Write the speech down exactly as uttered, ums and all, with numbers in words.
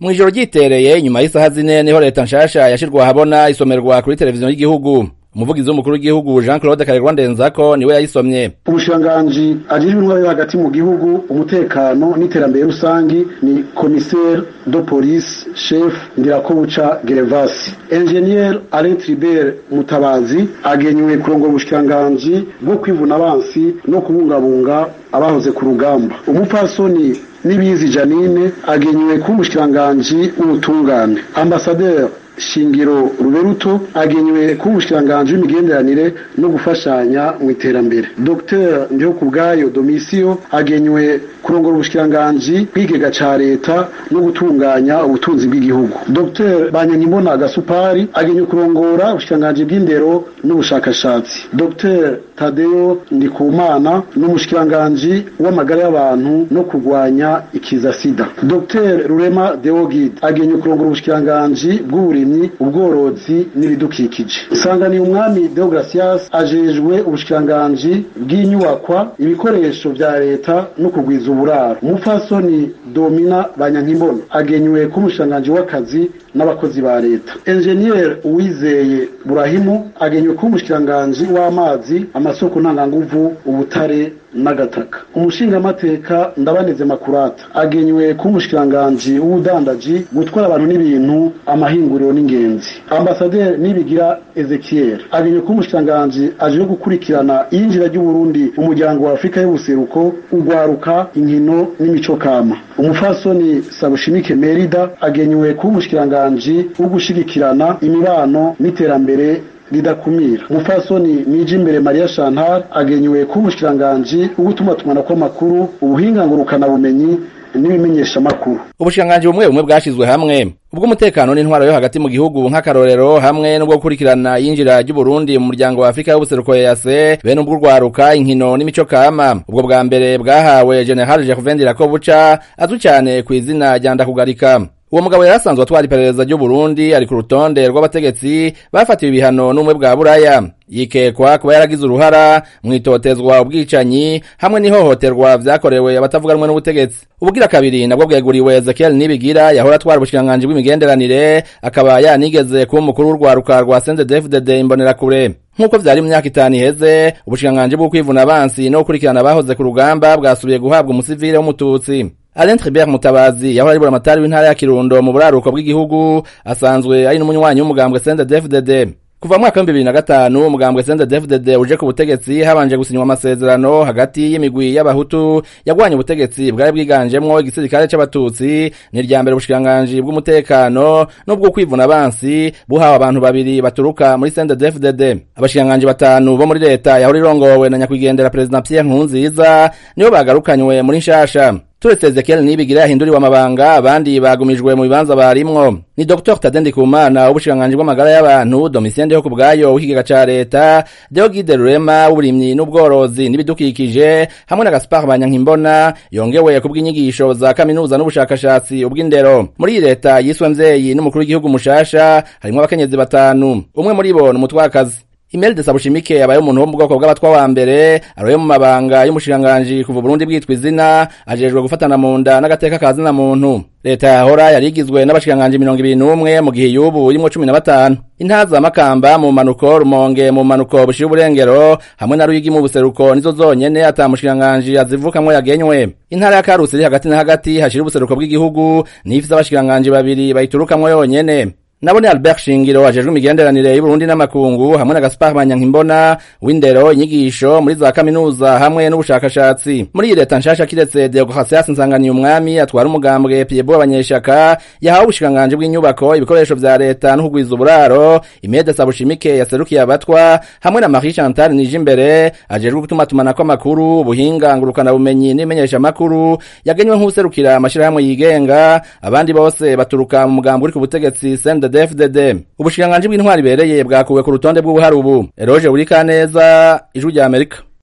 Mwijoro ryitereye nyuma y'isaha zine niho leta nshasha yashirwa habona isomerwa kuri televiziyo y'igihugu. Umuvugizi w'umukuru w'igihugu Jean Claude Karerwa Ndenzako niwe yayisomye. Ubushikiranganji ajejwe intwaro hagati mu gihugu, umutekano n'iterambere rusangi ni commissaire de police chef Ndirakobuca Gervasi. Engineer Alain Tribert Mutabazi agenywe kurongora ubushikiranganji bwo kwivuna abansi no kubungabunga abahoze ku rugamba. Umupfasoni Nibizi Janine agenywe ku mushikiranganji w'ubutungane. Ambassadeur Shingiro Ruberuto agenywe ku mushikiranganji w'imigenderanire no gufashanya mu iterambere. Docteur Ndihokubwayo Domisio agenywe kurongora ubushikiranganji bw'ikigega ca leta no gutunganya ubutunzi bw'igihugu. Docteur Banyankimona Gasupari agenywe kurongora ubushikiranganji bw'indero n'ubushakashatsi. Docteur Tadeo Ndikumana n'umushikiranganji w'amagara y'abantu no kurwanya ikiza sida. Docteur Rurema Deogid agenywe kurongora ubushikiranganji bw'uburimyi, ubworozi n'ibidukikije. Sangani umwami Deogracias ajejwe ubushikiranganji bw'inyubakwa, ibikoresho vya leta no kugwiza uburaro. Umupfasoni Domina Banyankimbona agenywe ku mushikiranganji w'akazi n'abakozi ba leta. Engineer Uwizeye Burahimu agenywe ku mushikiranganji w'amazi, amasoko ntanganguvu, ubutare n'agataka. Umushingamateka Ndabaneze Makurata agenywe ku mushikiranganji w'ubudandaji, gutwara abantu n'ibintu, amahinguriro n'ingenzi. Ambassadeur Nibigira Ezekiel agenywe ku mushikiranganji aje gukurikirana iyinjira ry'u Burundi mu muryango wa Afrika y'ubuseruko, ugwaruka, inkino n'imico kama. Umufasoni Sabushimike Merida agenywe ku mushikiranganji wo gushigikirana imibano n'iterambere ridakumira. Umufasoni Nijimbere Maria Chantal agenywe ku mushikiranganji wo gutuma tumana kw'amakuru, ubuhinga ngurukana bumenyi n'ibimenyesha makuru. Ubushikiranganji bumwe bumwe bwashizwe hamwe, ubwo umutekano n'intwaro yo hagati mu gihugu nk'akarorero, hamwe n'ubwo gukurikirana yinjira ry'u Burundi mu muryango wa Afrika y'ubuseruko E A C, bene ubwo rwaruka, inkino n'imico kama. Ubwo bwa mbere bwahawe General Gervais Ndirakobuca azwi cyane ku izina rya Ndakugarika. Uwo mugabo yarasanzwe atwara iperereza ry'u Burundi, ari ku rutonde rw'abategetsi bafatiwe ibihano n'umwe bwa Buraya. Yikekwa kuba yaragize uruhara mwitotezwa, ubwicanyi hamwe n'ihohoterwa vyakorewe abatavuga rumwe n'ubutegetsi. Ubugira kabiri nabwo bweguriwe Ezekiel Nibigira, yahora atwara ubushikiranganji bw'imigenderanire, akaba yanigeze kuba umukuru w'urwaruka rwa C N D D F D D Imbonerakure. Nkuko vyari mu myaka itanu iheze, ubushikiranganji bwo kwivuna abansi no gukurikirana abahoze ku rugamba bwasubiye guhabwa umusivile w'umututsi. Alain Tribert Mutabazi yahora ari buramatari w'intara ya Kirundo mu buraruko bw'igihugu, asanzwe ari n'umunywanyi w'umugambwe C N D D F D D. Kuva mu mwaka wa bibiri na gatanu umugambwe C N D D F D D uje ku butegetsi, habanje gusinywa amasezerano hagati y'imigwi y'abahutu yagwanye ubutegetsi bwari bwiganjemwo igisirikare c'abatutsi, n'irya mbere ubushikiranganji bw'umutekano n'ubwo kwivuna abansi buhawe abantu babiri baturuka muri C N D D F D D. Abashikiranganji batanu bo muri leta yahora irongowe na nyakwigendera President Pierre Nkurunziza nibo bagarukanywe muri nshasha. Turetse Ezekiel Nibigira yahinduriwe amabanga, abandi bagumijwe mu bibanza barimwo. Ni Docteur Tade Ndikumana w'ubushikiranganji bw'amagara y'abantu, Domitien Ndihokubwayo w'ikigega ca leta, Deogide Rurema w'uburimyi n'ubworozi n'ibidukikije, hamwe na Gaspard Banyankimbona yongewe ku bw'inyigisho za kaminuza n'ubushakashatsi ubw'indero. Muri leta yiswe mvyeyi n'umukuru w'igihugu mushasha harimwo abakenyezi batanu, umwe muri bo n'umutwakazi. Imelda Sabushimike yabaye umuntu wo mu bwoko bw'abatwa wa mbere, aroye mu mabanga y'umushikiranganji kuva Burundi bwitwa izina, ajejwe gufatana mu nda n'agateka kazina muntu. Leta yahora yarigizwe n'abashikiranganji mirongo ibiri n'umwe mu gihe y'ubu irimwo cumi na batanu. Intaza Makamba mu manuko, Rumonge mu manuko bushira uburengero, hamwe na Ruyigi mu buseruko nizo zonyene ata mushikiranganji azivukamwo yagenywe. Intara ya Karusi iri hagati na hagati hashira ubuseruko bw'igihugu, n'ifise abashikiranganji babiri bayiturukamwo yonyene. Nabone Albert Shingiro ajejwe imigenderanire y'u Burundi n'amakungu, hamwe na Gaspard Banyankimbona w'indero, inyigisho muri za kaminuza hamwe n'ubushakashatsi. Muri leta nshasha kiretse Deogracias Nsangani umwami atwara umugambwe Piebo abanyeshaka, yahawe ubushikiranganji bw'inyubako, ibikoresho vya leta no kugwiza uburaro. Imede Sabushimike yaserukiye abatwa, hamwe na Marie Chantal Nijimbere ajejwe gutuma tumanako amakuru, ubuhinga ngurukana bumenyi n'imenyesha makuru, yagenywe nk'userukira amashirahamwe yigenga. Abandi bose baturuka mu mugambwe uri ku butegetsi C N D D F D D. Ubushikiranganji bw'intwari bereye bwakuwe ku rutonde bw'ubuharubu. Eroge Burikaneza, Ijwi rya Amerika.